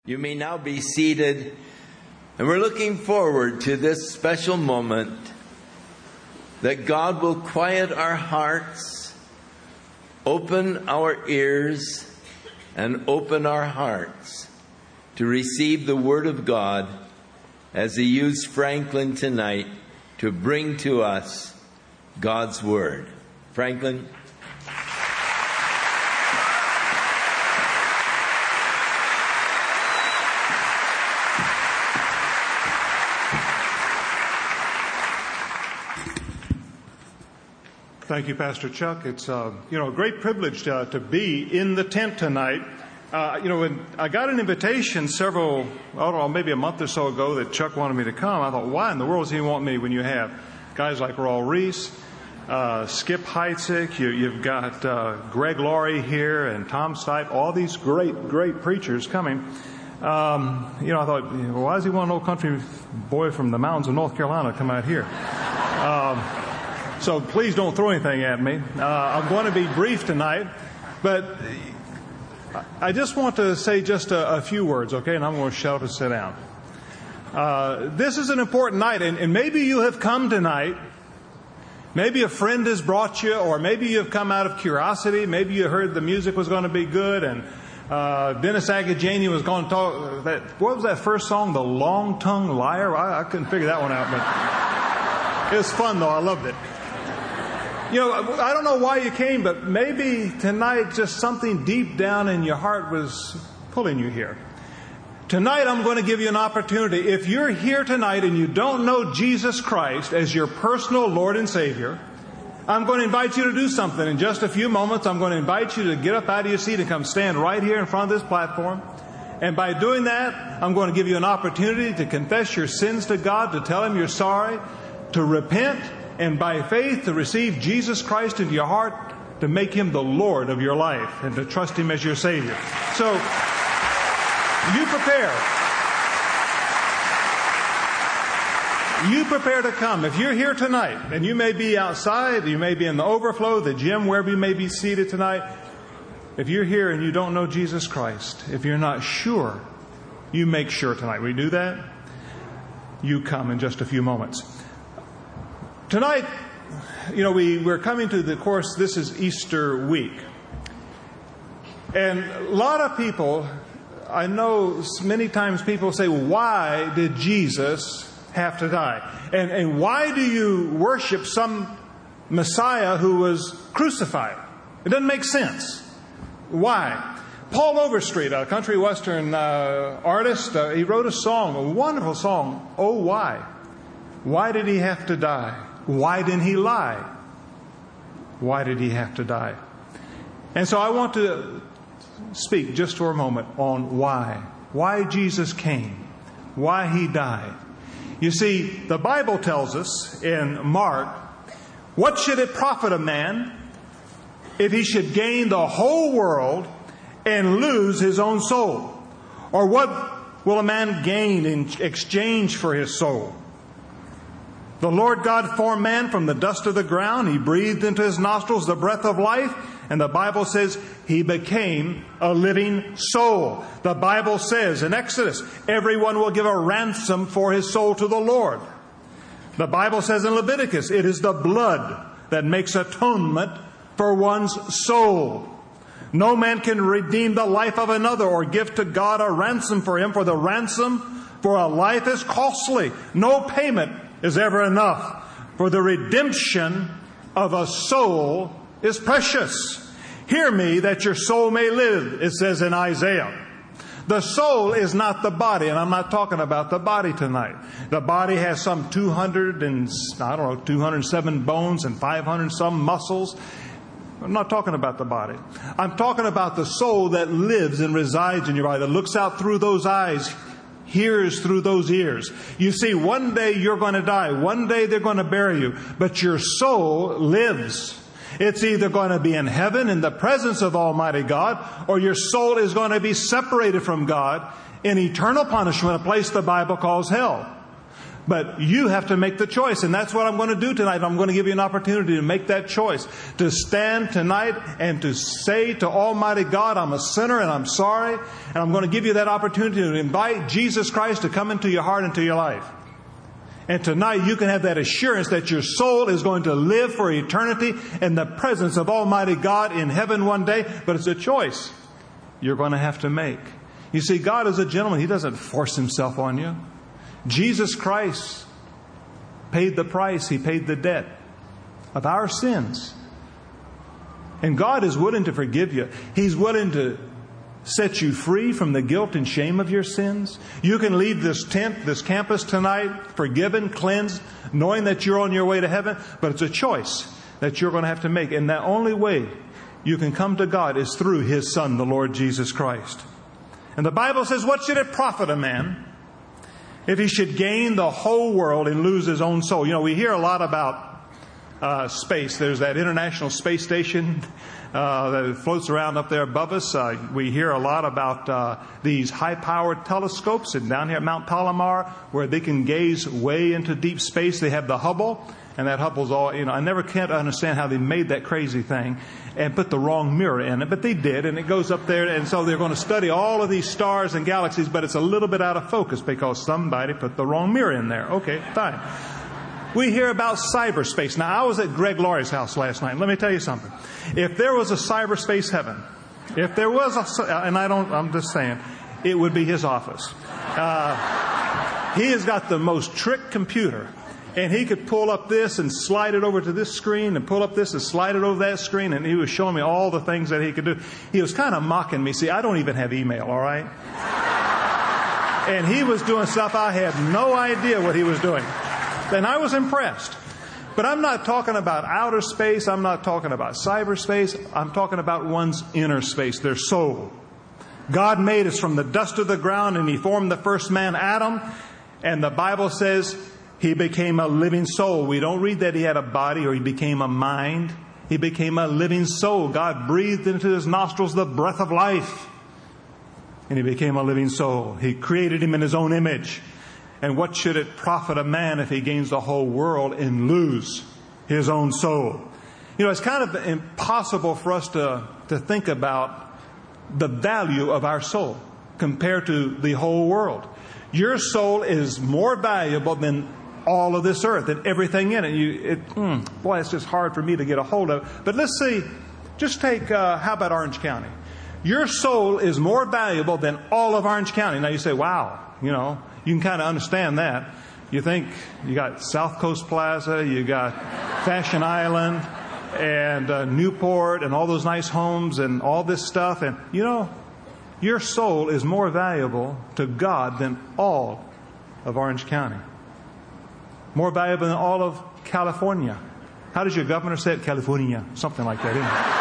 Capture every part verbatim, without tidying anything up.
You may now be seated, and we're looking forward to this special moment that God will quiet our hearts, open our ears, and open our hearts to receive the Word of God as He used Franklin tonight to bring to us God's Word. Franklin. Thank you, Pastor Chuck. It's uh, you know a great privilege uh, to be in the tent tonight. Uh, you know, when I got an invitation several, I don't know, maybe a month or so ago that Chuck wanted me to come. I thought, why in the world does he want me when you have guys like Raul Reese, uh, Skip Heitzig, you, you've got uh, Greg Laurie here, and Tom Stipe, all these great, great preachers coming. Um, you know, I thought, well, why does he want an old country boy from the mountains of North Carolina to come out here? Um, So please don't throw anything at me. Uh, I'm going to be brief tonight, but I just want to say just a, a few words, okay? And I'm going to shut up and sit down. Uh, this is an important night, and, and maybe you have come tonight. Maybe a friend has brought you, or maybe you have come out of curiosity. Maybe you heard the music was going to be good, and uh, Dennis Agajanian was going to talk. That, what was that first song? The Long-Tongued Liar? I, I couldn't figure that one out, but it was fun, though. I loved it. You know, I don't know why you came, but maybe tonight just something deep down in your heart was pulling you here. Tonight I'm going to give you an opportunity. If you're here tonight and you don't know Jesus Christ as your personal Lord and Savior, I'm going to invite you to do something. In just a few moments, I'm going to invite you to get up out of your seat and come stand right here in front of this platform. And by doing that, I'm going to give you an opportunity to confess your sins to God, to tell Him you're sorry, to repent, and by faith to receive Jesus Christ into your heart, to make Him the Lord of your life and to trust Him as your Savior. So, you prepare. You prepare to come. If you're here tonight, and you may be outside, you may be in the overflow, the gym, wherever you may be seated tonight. If you're here and you don't know Jesus Christ, if you're not sure, you make sure tonight. We do that? You come in just a few moments. Tonight, you know, we, we're coming to the course, this is Easter week. And a lot of people, I know many times people say, why did Jesus have to die? And, and why do you worship some Messiah who was crucified? It doesn't make sense. Why? Paul Overstreet, a country western uh, artist, uh, he wrote a song, a wonderful song, Oh, Why? Why did He have to die? Why didn't He lie? Why did He have to die? And so I want to speak just for a moment on why. Why Jesus came. Why He died. You see, the Bible tells us in Mark, what should it profit a man if he should gain the whole world and lose his own soul? Or what will a man gain in exchange for his soul? The Lord God formed man from the dust of the ground. He breathed into his nostrils the breath of life. And the Bible says he became a living soul. The Bible says in Exodus, everyone will give a ransom for his soul to the Lord. The Bible says in Leviticus, it is the blood that makes atonement for one's soul. No man can redeem the life of another or give to God a ransom for him, for the ransom for a life is costly. No payment is ever enough, for the redemption of a soul is precious. Hear me that your soul may live, it says in Isaiah. The soul is not the body, and I'm not talking about the body tonight. The body has some two hundred and, I don't know, two hundred seven bones and five hundred some muscles. I'm not talking about the body. I'm talking about the soul that lives and resides in your body, that looks out through those eyes, hears through those ears. You see, one day you're going to die. One day they're going to bury you. But your soul lives. It's either going to be in heaven in the presence of Almighty God, or your soul is going to be separated from God in eternal punishment, a place the Bible calls hell. But you have to make the choice, and that's what I'm going to do tonight. I'm going to give you an opportunity to make that choice, to stand tonight and to say to Almighty God, I'm a sinner and I'm sorry, and I'm going to give you that opportunity to invite Jesus Christ to come into your heart, into your life. And tonight you can have that assurance that your soul is going to live for eternity in the presence of Almighty God in heaven one day, but it's a choice you're going to have to make. You see, God is a gentleman. He doesn't force Himself on you. Jesus Christ paid the price. He paid the debt of our sins. And God is willing to forgive you. He's willing to set you free from the guilt and shame of your sins. You can leave this tent, this campus tonight, forgiven, cleansed, knowing that you're on your way to heaven. But it's a choice that you're going to have to make. And the only way you can come to God is through His Son, the Lord Jesus Christ. And the Bible says, what should it profit a man if he should gain the whole world and lose his own soul? You know, we hear a lot about uh, space. There's that International Space Station uh, that floats around up there above us. Uh, we hear a lot about uh, these high-powered telescopes. And down here at Mount Palomar, where they can gaze way into deep space, they have the Hubble. And that Hubble's all, you know, I never can't understand how they made that crazy thing and put the wrong mirror in it, but they did, and it goes up there, and so they're going to study all of these stars and galaxies, but it's a little bit out of focus because somebody put the wrong mirror in there. Okay, fine. We hear about cyberspace. Now, I was at Greg Laurie's house last night. Let me tell you something. If there was a cyberspace heaven, if there was a, and I don't, I'm just saying, it would be his office. Uh, he has got the most trick computer. And he could pull up this and slide it over to this screen and pull up this and slide it over that screen. And he was showing me all the things that he could do. He was kind of mocking me. See, I don't even have email, all right? And he was doing stuff I had no idea what he was doing. And I was impressed. But I'm not talking about outer space. I'm not talking about cyberspace. I'm talking about one's inner space, their soul. God made us from the dust of the ground, and He formed the first man, Adam. And the Bible says he became a living soul. We don't read that he had a body or he became a mind. He became a living soul. God breathed into his nostrils the breath of life. And he became a living soul. He created him in His own image. And what should it profit a man if he gains the whole world and lose his own soul? You know, it's kind of impossible for us to, to think about the value of our soul compared to the whole world. Your soul is more valuable than all of this earth and everything in it. You, it mm, boy, it's just hard for me to get a hold of. But let's see, just take, uh, how about Orange County? Your soul is more valuable than all of Orange County. Now you say, wow, you know, you can kind of understand that. You think you got South Coast Plaza, you got Fashion Island and uh, Newport and all those nice homes and all this stuff. And, you know, your soul is more valuable to God than all of Orange County. More valuable than all of California. How does your governor say it? California. Something like that,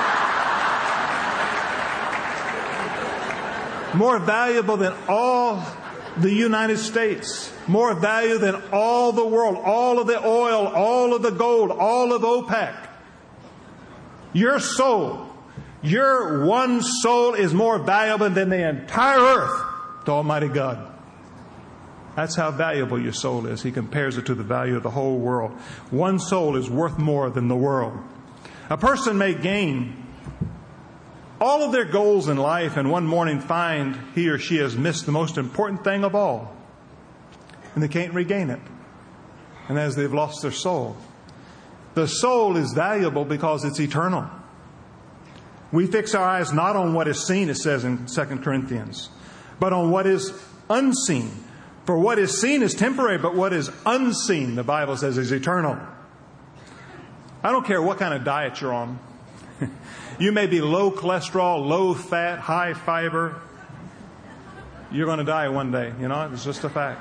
isn't it? More valuable than all the United States. More value than all the world. All of the oil, all of the gold, all of OPEC. Your soul, your one soul is more valuable than the entire earth to Almighty God. That's how valuable your soul is. He compares it to the value of the whole world. One soul is worth more than the world. A person may gain all of their goals in life and one morning find he or she has missed the most important thing of all. And they can't regain it. And as they've lost their soul. The soul is valuable because it's eternal. We fix our eyes not on what is seen, it says in Second Corinthians, but on what is unseen. For what is seen is temporary, but what is unseen, the Bible says, is eternal. I don't care what kind of diet you're on. You may be low cholesterol, low fat, high fiber. You're going to die one day. You know, it's just a fact.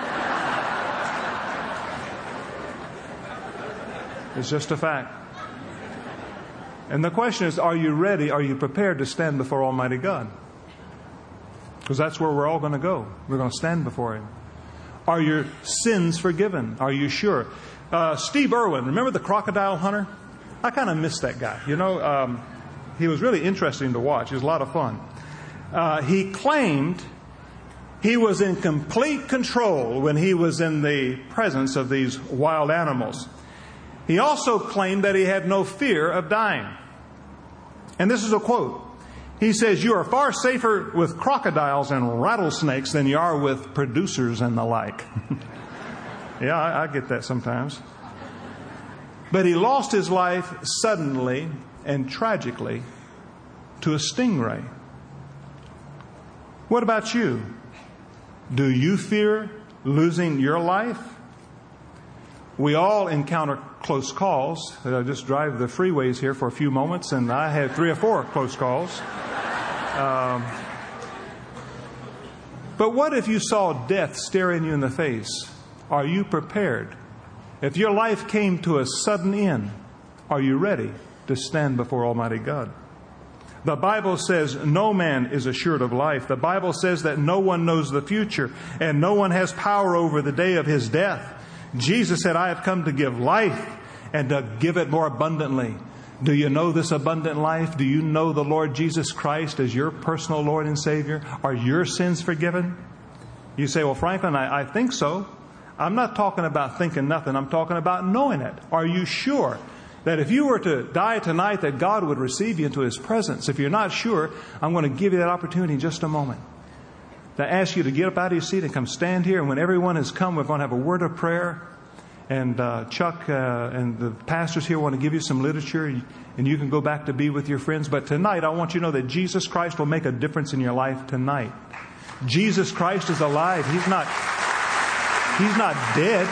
It's just a fact. And the question is, are you ready? Are you prepared to stand before Almighty God? Because that's where we're all going to go. We're going to stand before Him. Are your sins forgiven? Are you sure? Uh, Steve Irwin, remember the crocodile hunter? I kind of miss that guy. You know, um, he was really interesting to watch. He was a lot of fun. Uh, he claimed He was in complete control when he was in the presence of these wild animals. He also claimed that he had no fear of dying. And this is a quote. He says, "You are far safer with crocodiles and rattlesnakes than you are with producers and the like." Yeah, I, I get that sometimes. But he lost his life suddenly and tragically to a stingray. What about you? Do you fear losing your life? We all encounter close calls. I just drive the freeways here for a few moments, and I had three or four close calls. Um, but what if you saw death staring you in the face? Are you prepared? If your life came to a sudden end, are you ready to stand before Almighty God? The Bible says no man is assured of life. The Bible says that no one knows the future, and no one has power over the day of his death. Jesus said, "I have come to give life and to give it more abundantly." Do you know this abundant life? Do you know the Lord Jesus Christ as your personal Lord and Savior? Are your sins forgiven? You say, "Well, Franklin, I, I think so." I'm not talking about thinking nothing. I'm talking about knowing it. Are you sure that if you were to die tonight, that God would receive you into His presence? If you're not sure, I'm going to give you that opportunity in just a moment to ask you to get up out of your seat and come stand here. And when everyone has come, we're going to have a word of prayer. And uh, Chuck uh, and the pastors here want to give you some literature, and you can go back to be with your friends. But tonight, I want you to know that Jesus Christ will make a difference in your life tonight. Jesus Christ is alive. He's not, He's not dead.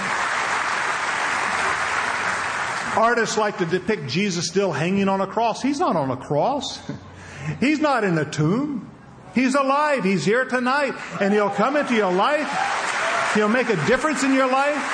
Artists like to depict Jesus still hanging on a cross. He's not on a cross. He's not in a tomb. He's alive. He's here tonight. And He'll come into your life. He'll make a difference in your life.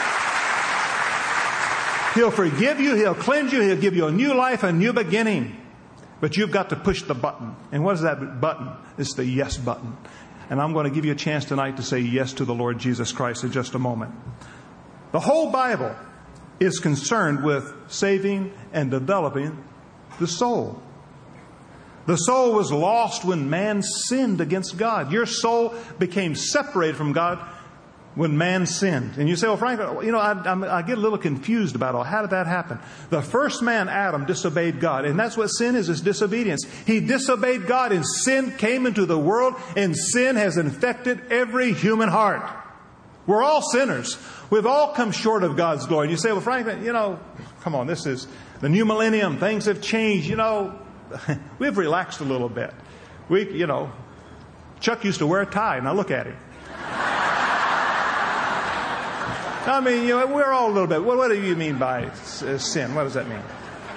He'll forgive you. He'll cleanse you. He'll give you a new life, a new beginning. But you've got to push the button. And what is that button? It's the yes button. And I'm going to give you a chance tonight to say yes to the Lord Jesus Christ in just a moment. The whole Bible is concerned with saving and developing the soul. The soul was lost when man sinned against God. Your soul became separated from God when man sinned. And you say, "Well, Frank, you know, I, I, I get a little confused about it. How did that happen?" The first man, Adam, disobeyed God. And that's what sin is, is disobedience. He disobeyed God, and sin came into the world, and sin has infected every human heart. We're all sinners. We've all come short of God's glory. And you say, "Well, Frank, you know, come on, this is the new millennium. Things have changed. You know, we've relaxed a little bit. We, you know, Chuck used to wear a tie. Now look at him. I mean, you know, we're all a little bit. What, what do you mean by sin? What does that mean?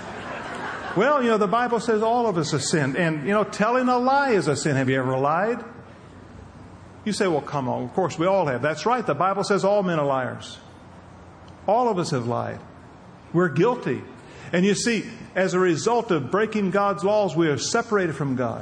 Well, you know, the Bible says all of us have sinned. And, you know, telling a lie is a sin. Have you ever lied? You say, "Well, come on. Of course, we all have." That's right. The Bible says all men are liars. All of us have lied. We're guilty. And you see, as a result of breaking God's laws, we are separated from God.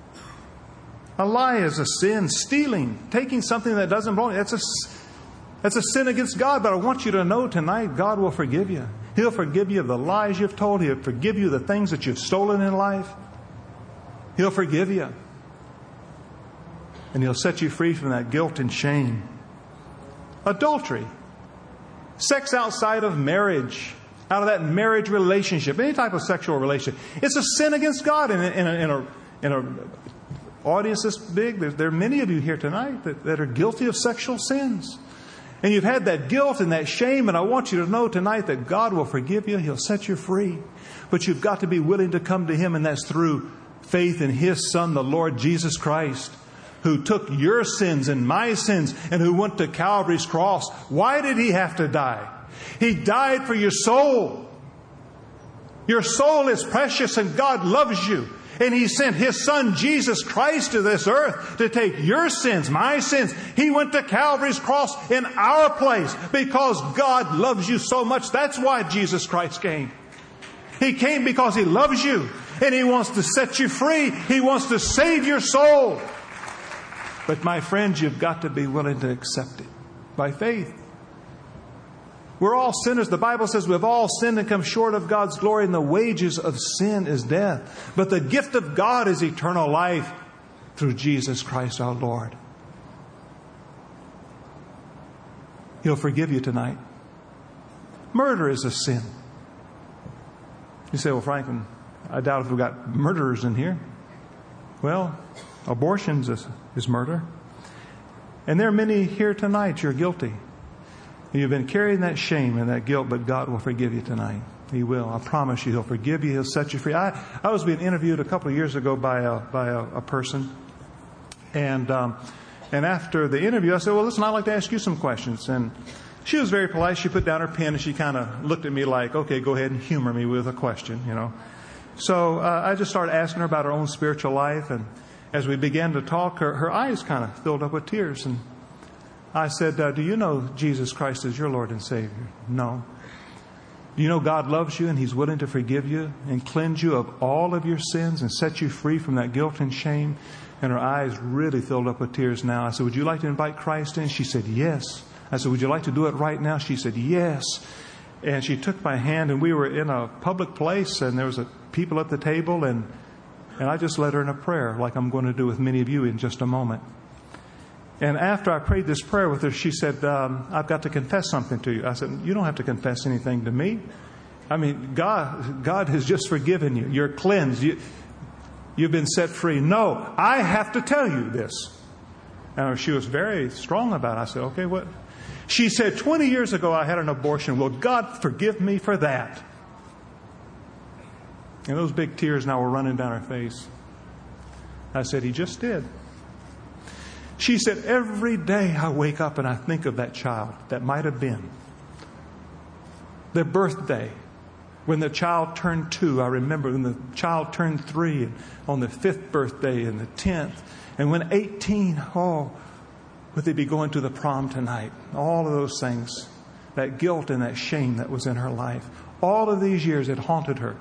A lie is a sin. Stealing, taking something that doesn't belong, that's a That's a sin against God. But I want you to know tonight, God will forgive you. He'll forgive you of the lies you've told. He'll forgive you the things that you've stolen in life. He'll forgive you. And He'll set you free from that guilt and shame. Adultery. Sex outside of marriage. Out of that marriage relationship. Any type of sexual relationship. It's a sin against God. In a, in a, in a, in a audience this big, there, there are many of you here tonight that, that are guilty of sexual sins. And you've had that guilt and that shame, and I want you to know tonight that God will forgive you. He'll set you free. But you've got to be willing to come to Him, and that's through faith in His Son, the Lord Jesus Christ, who took your sins and my sins and who went to Calvary's cross. Why did He have to die? He died for your soul. Your soul is precious, and God loves you. And He sent His Son, Jesus Christ, to this earth to take your sins, my sins. He went to Calvary's cross in our place because God loves you so much. That's why Jesus Christ came. He came because He loves you, and He wants to set you free. He wants to save your soul. But my friends, you've got to be willing to accept it by faith. We're all sinners. The Bible says we've all sinned and come short of God's glory, and the wages of sin is death. But the gift of God is eternal life through Jesus Christ our Lord. He'll forgive you tonight. Murder is a sin. You say, well, Franklin, I doubt if we've got murderers in here. Well, abortion is, is murder. And there are many here tonight, you're guilty. You've been carrying that shame and that guilt, but God will forgive you tonight. He will. I promise you, He'll forgive you. He'll set you free. I, I was being interviewed a couple of years ago by a, by a, a person. And, um, and after the interview, I said, well, listen, I'd like to ask you some questions. And she was very polite. She put down her pen and she kind of looked at me like, okay, go ahead and humor me with a question, you know. So uh, I just started asking her about her own spiritual life. And as we began to talk, her, her eyes kind of filled up with tears. And I said, uh, do you know Jesus Christ is your Lord and Savior? No. Do you know God loves you and He's willing to forgive you and cleanse you of all of your sins and set you free from that guilt and shame? And her eyes really filled up with tears now. I said, would you like to invite Christ in? She said, yes. I said, would you like to do it right now? She said, yes. And she took my hand, and we were in a public place, and there was a, people at the table, and, and I just led her in a prayer like I'm going to do with many of you in just a moment. And after I prayed this prayer with her, she said, um, I've got to confess something to you. I said, you don't have to confess anything to me. I mean, God, God has just forgiven you. You're cleansed. You, you've been set free. No, I have to tell you this. And she was very strong about it. I said, okay, what? She said, twenty years ago I had an abortion. Will God forgive me for that? And those big tears now were running down her face. I said, He just did. She said, every day I wake up and I think of that child that might have been. Their birthday. When the child turned two, I remember when the child turned three, and on the fifth birthday and the tenth. And when eighteen, oh, would they be going to the prom tonight? All of those things. That guilt and that shame that was in her life. All of these years it haunted her.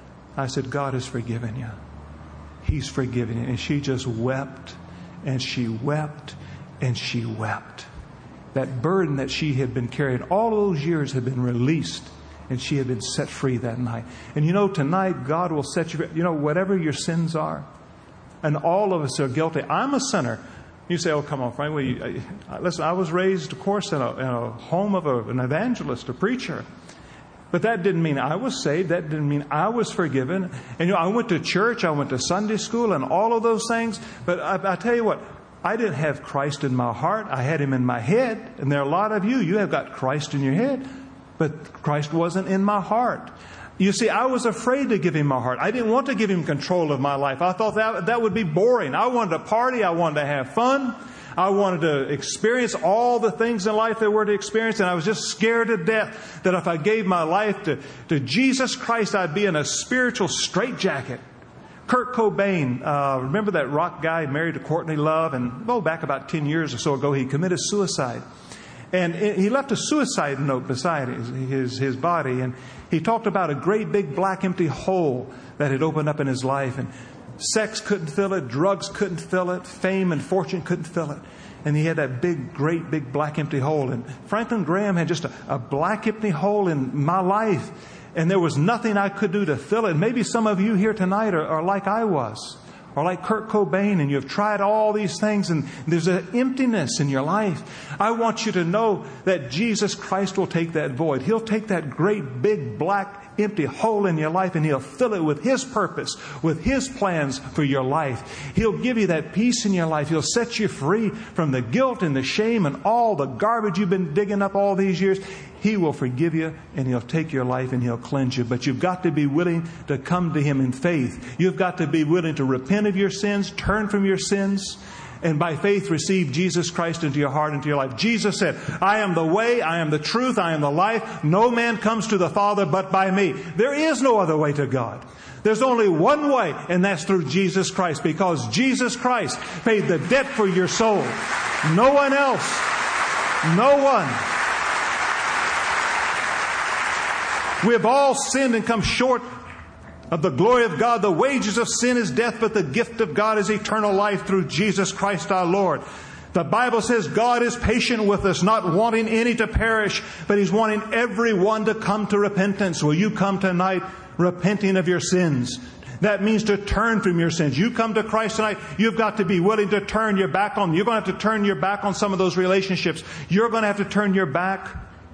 I said, God has forgiven you. He's forgiven you. And she just wept. And she wept, and she wept. That burden that she had been carrying all those years had been released, and she had been set free that night. And you know, tonight God will set you free. You know, whatever your sins are, and all of us are guilty. I'm a sinner. You say, oh, come on, Frank. Well, you, uh, listen, I was raised, of course, in a, in a home of a, an evangelist, a preacher. But that didn't mean I was saved. That didn't mean I was forgiven. And you know, I went to church, I went to Sunday school and all of those things. But I, I tell you what, I didn't have Christ in my heart. I had Him in my head. And there are a lot of you, you have got Christ in your head. But Christ wasn't in my heart. You see, I was afraid to give Him my heart. I didn't want to give Him control of my life. I thought that, that would be boring. I wanted to party. I wanted to have fun. I wanted to experience all the things in life there were to experience, and I was just scared to death that if I gave my life to, to Jesus Christ, I'd be in a spiritual straitjacket. Kurt Cobain, uh, remember that rock guy married to Courtney Love? And oh, back about ten years or so ago, he committed suicide. And he left a suicide note beside his, his, his body, and he talked about a great big black empty hole that had opened up in his life. And sex couldn't fill it. Drugs couldn't fill it. Fame and fortune couldn't fill it. And he had that big, great, big black empty hole. And Franklin Graham had just a, a black empty hole in my life. And there was nothing I could do to fill it. And maybe some of you here tonight are, are like I was. Or like Kurt Cobain, and you've tried all these things and there's an emptiness in your life. I want you to know that Jesus Christ will take that void. He'll take that great big black empty hole in your life and He'll fill it with His purpose, with His plans for your life. He'll give you that peace in your life. He'll set you free from the guilt and the shame and all the garbage you've been digging up all these years. He will forgive you and He'll take your life and He'll cleanse you. But you've got to be willing to come to Him in faith. You've got to be willing to repent of your sins, turn from your sins, and by faith receive Jesus Christ into your heart, into your life. Jesus said, I am the way, I am the truth, I am the life. No man comes to the Father but by me. There is no other way to God. There's only one way, and that's through Jesus Christ, because Jesus Christ paid the debt for your soul. No one else. No one. We have all sinned and come short of the glory of God. The wages of sin is death, but the gift of God is eternal life through Jesus Christ our Lord. The Bible says God is patient with us, not wanting any to perish, but He's wanting everyone to come to repentance. Will you come tonight repenting of your sins? That means to turn from your sins. You come to Christ tonight, you've got to be willing to turn your back on them. You're going to have to turn your back on some of those relationships. You're going to have to turn your back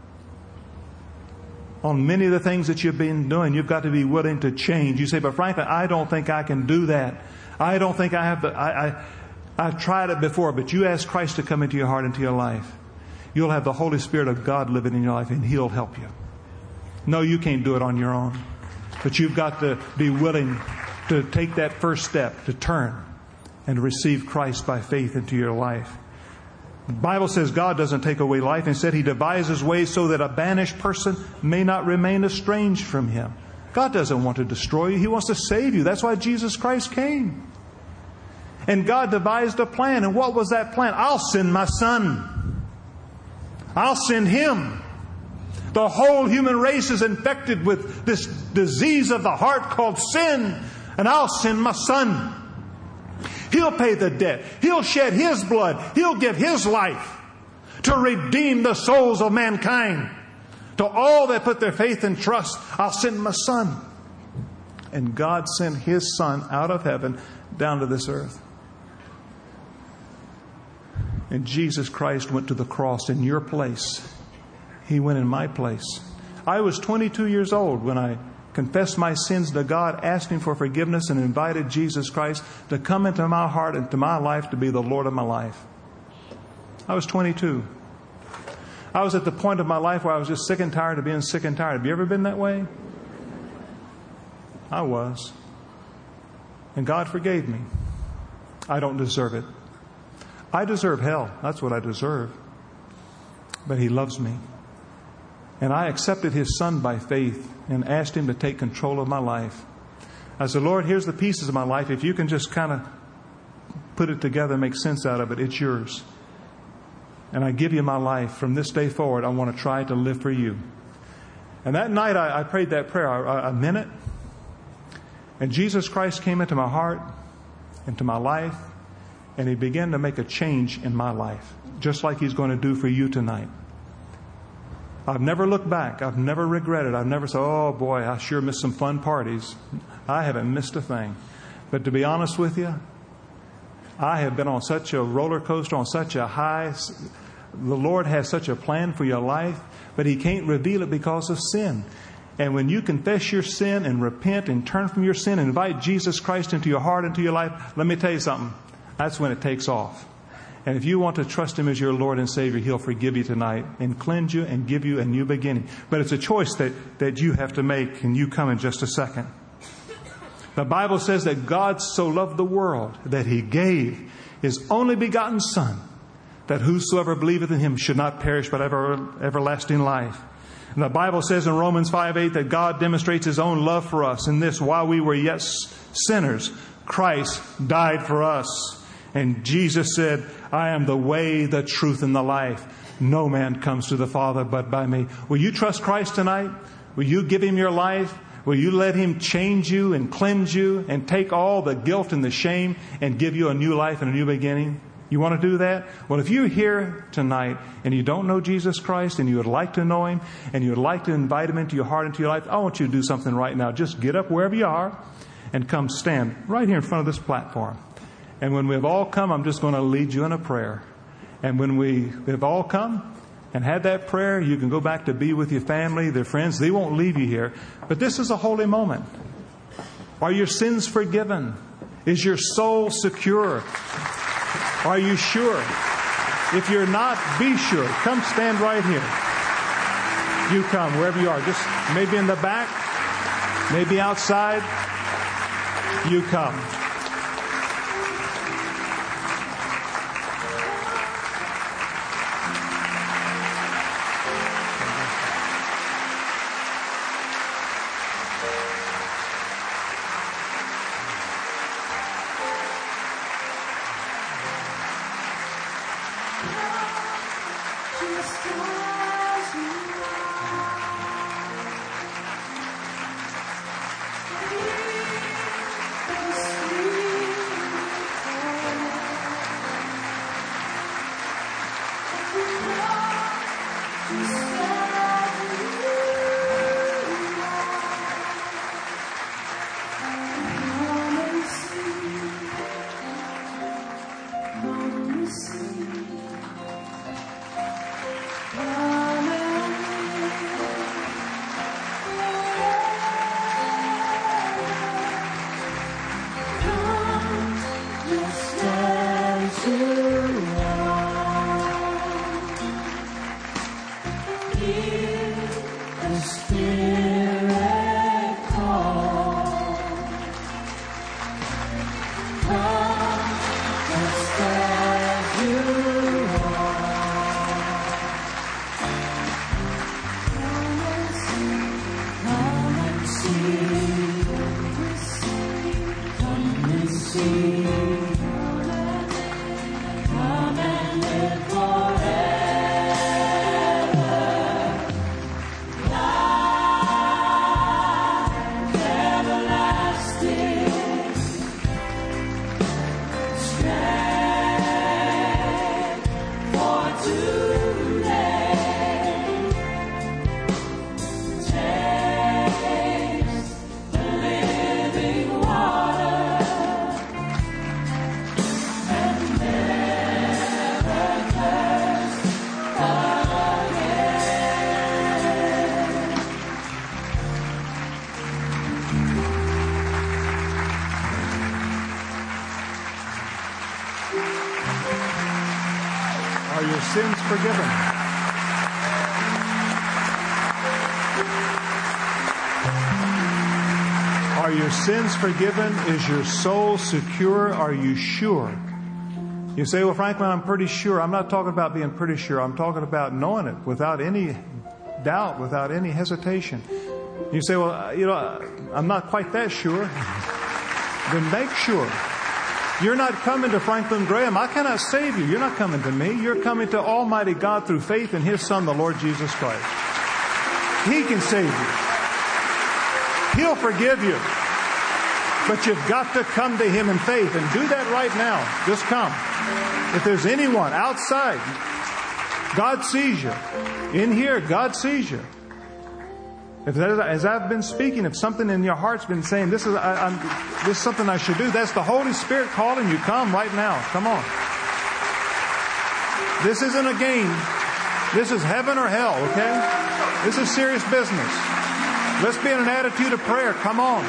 on many of the things that you've been doing. You've got to be willing to change. You say, but Franklin, I don't think I can do that. I don't think I have the, I, I, I've tried it before, but you ask Christ to come into your heart, into your life. You'll have the Holy Spirit of God living in your life, and He'll help you. No, you can't do it on your own. But you've got to be willing to take that first step, to turn and to receive Christ by faith into your life. The Bible says God doesn't take away life. Instead, He devises ways so that a banished person may not remain estranged from Him. God doesn't want to destroy you. He wants to save you. That's why Jesus Christ came. And God devised a plan. And what was that plan? I'll send my Son. I'll send Him. The whole human race is infected with this disease of the heart called sin. And I'll send my Son. He'll pay the debt. He'll shed His blood. He'll give His life to redeem the souls of mankind. To all that put their faith and trust, I'll send my Son. And God sent His Son out of heaven down to this earth. And Jesus Christ went to the cross in your place. He went in my place. I was twenty-two years old when I confessed my sins to God, asked Him for forgiveness, and invited Jesus Christ to come into my heart and to my life to be the Lord of my life. I was twenty-two. I was at the point of my life where I was just sick and tired of being sick and tired. Have you ever been that way? I was. And God forgave me. I don't deserve it. I deserve hell. That's what I deserve. But He loves me. And I accepted His Son by faith and asked Him to take control of my life. I said, Lord, here's the pieces of my life. If you can just kind of put it together and make sense out of it, it's yours. And I give you my life. From this day forward, I want to try to live for you. And that night, I, I prayed that prayer. I, I meant it. And Jesus Christ came into my heart, into my life, and He began to make a change in my life, just like He's going to do for you tonight. I've never looked back. I've never regretted. I've never said, oh boy, I sure missed some fun parties. I haven't missed a thing. But to be honest with you, I have been on such a roller coaster, on such a high. The Lord has such a plan for your life, but He can't reveal it because of sin. And when you confess your sin and repent and turn from your sin and invite Jesus Christ into your heart, into your life, let me tell you something. That's when it takes off. And if you want to trust Him as your Lord and Savior, He'll forgive you tonight and cleanse you and give you a new beginning. But it's a choice that, that you have to make, and you come in just a second. The Bible says that God so loved the world that He gave His only begotten Son, that whosoever believeth in Him should not perish but have everlasting life. And the Bible says in Romans five eight that God demonstrates His own love for us in this: while we were yet sinners, Christ died for us. And Jesus said, I am the way, the truth, and the life. No man comes to the Father but by me. Will you trust Christ tonight? Will you give Him your life? Will you let Him change you and cleanse you and take all the guilt and the shame and give you a new life and a new beginning? You want to do that? Well, if you're here tonight and you don't know Jesus Christ and you would like to know Him and you would like to invite Him into your heart, into your life, I want you to do something right now. Just get up wherever you are and come stand right here in front of this platform. And when we've all come, I'm just going to lead you in a prayer. And when we have all come and had that prayer, you can go back to be with your family, their friends. They won't leave you here. But this is a holy moment. Are your sins forgiven? Is your soul secure? Are you sure? If you're not, be sure. Come stand right here. You come wherever you are. Just maybe in the back, maybe outside. You come. Are your sins forgiven? Are your sins forgiven? Is your soul secure? Are you sure? You say, well, Franklin, I'm pretty sure. I'm not talking about being pretty sure. I'm talking about knowing it without any doubt, without any hesitation. You say, well, you know, I'm not quite that sure. Then make sure. You're not coming to Franklin Graham. I cannot save you. You're not coming to me. You're coming to Almighty God through faith in His Son, the Lord Jesus Christ. He can save you. He'll forgive you. But you've got to come to Him in faith, and do that right now. Just come. If there's anyone outside, God sees you. In here, God sees you. If that is, as I've been speaking, if something in your heart's been saying, this is I, I'm, this is something I should do, that's the Holy Spirit calling you. Come right now. Come on. This isn't a game. This is heaven or hell, okay? This is serious business. Let's be in an attitude of prayer. Come on.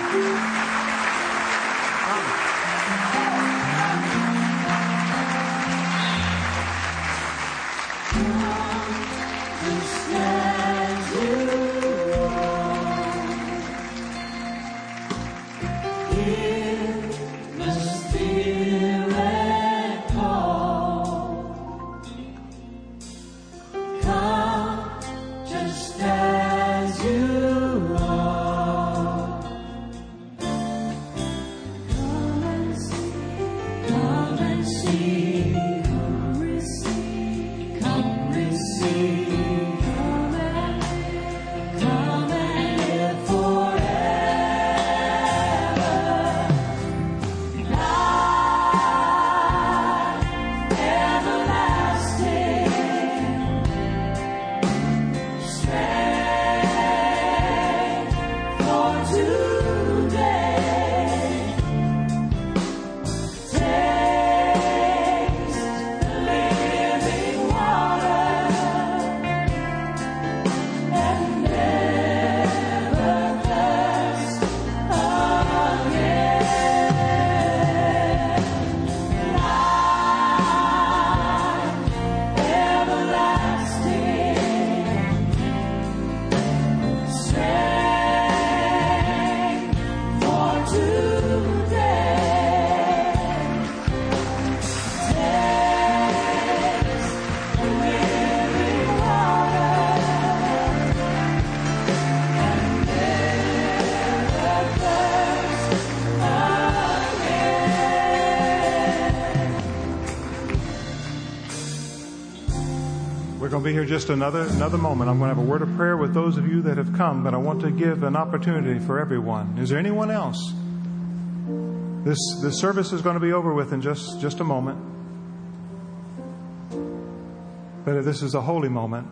We're going to be here just another another moment. I'm going to have a word of prayer with those of you that have come, but I want to give an opportunity for everyone. Is there anyone else? This this service is going to be over with in just, just a moment. But this is a holy moment.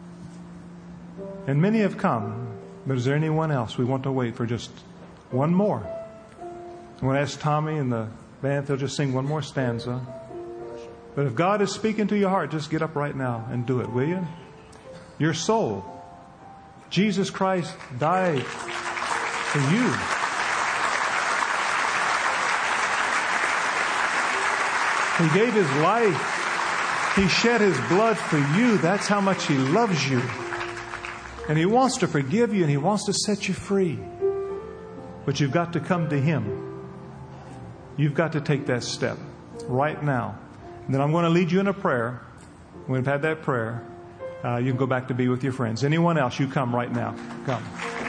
And many have come, but is there anyone else? We want to wait for just one more. I'm going to ask Tommy and the band if they'll just sing one more stanza. But if God is speaking to your heart, just get up right now and do it, will you? Your soul. Jesus Christ died for you. He gave His life. He shed His blood for you. That's how much He loves you. And He wants to forgive you and He wants to set you free. But you've got to come to Him. You've got to take that step right now. And then I'm going to lead you in a prayer. When we've had that prayer, uh, you can go back to be with your friends. Anyone else, you come right now. Come.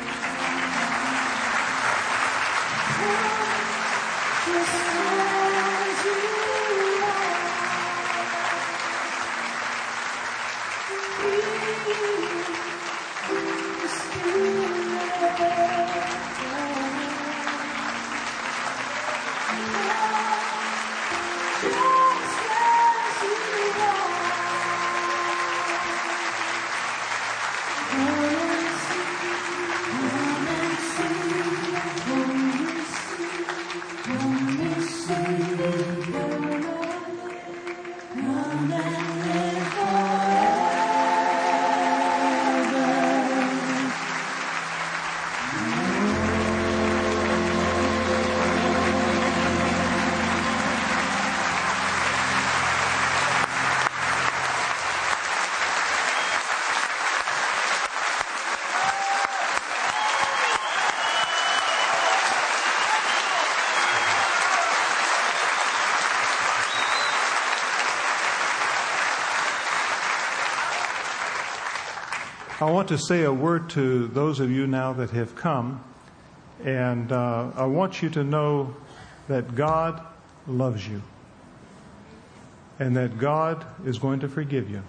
I want to say a word to those of you now that have come, and uh, I want you to know that God loves you and that God is going to forgive you.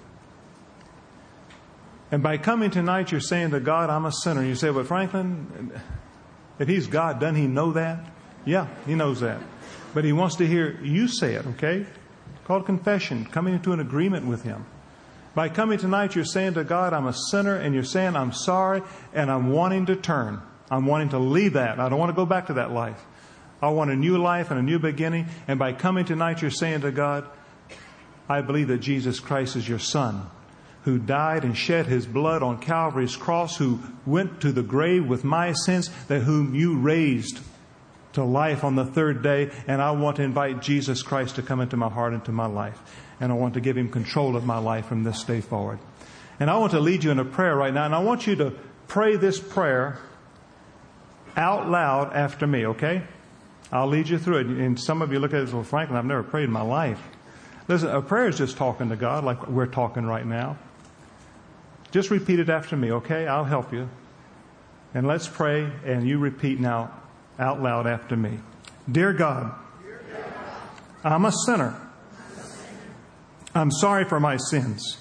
And by coming tonight, you're saying to God, I'm a sinner. You say, but Franklin, if He's God, doesn't He know that? Yeah, He knows that. But He wants to hear you say it, okay? It's called confession, coming into an agreement with Him. By coming tonight, you're saying to God, I'm a sinner, and you're saying, I'm sorry, and I'm wanting to turn. I'm wanting to leave that. I don't want to go back to that life. I want a new life and a new beginning. And by coming tonight, you're saying to God, I believe that Jesus Christ is your Son, who died and shed His blood on Calvary's cross, who went to the grave with my sins, that whom you raised to life on the third day. And I want to invite Jesus Christ to come into my heart, into my life. And I want to give Him control of my life from this day forward. And I want to lead you in a prayer right now. And I want you to pray this prayer out loud after me, okay? I'll lead you through it. And some of you look at it and say, well, Franklin, I've never prayed in my life. Listen, a prayer is just talking to God like we're talking right now. Just repeat it after me, okay? I'll help you. And let's pray, and you repeat now out loud after me. Dear God, I'm a sinner. I'm sorry for my sins.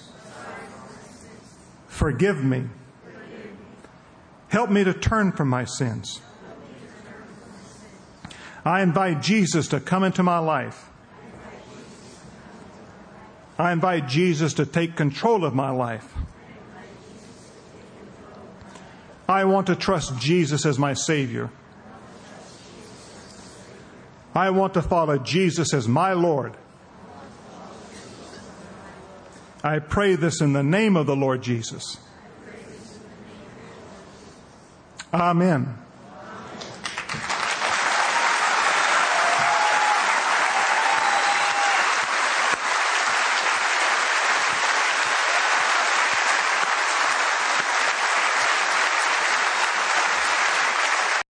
Forgive me. Help me to turn from my sins. I invite Jesus to come into my life. I invite Jesus to take control of my life. I want to trust Jesus as my Savior. I want to follow Jesus as my Lord. I pray this in the name of the Lord Jesus. Amen.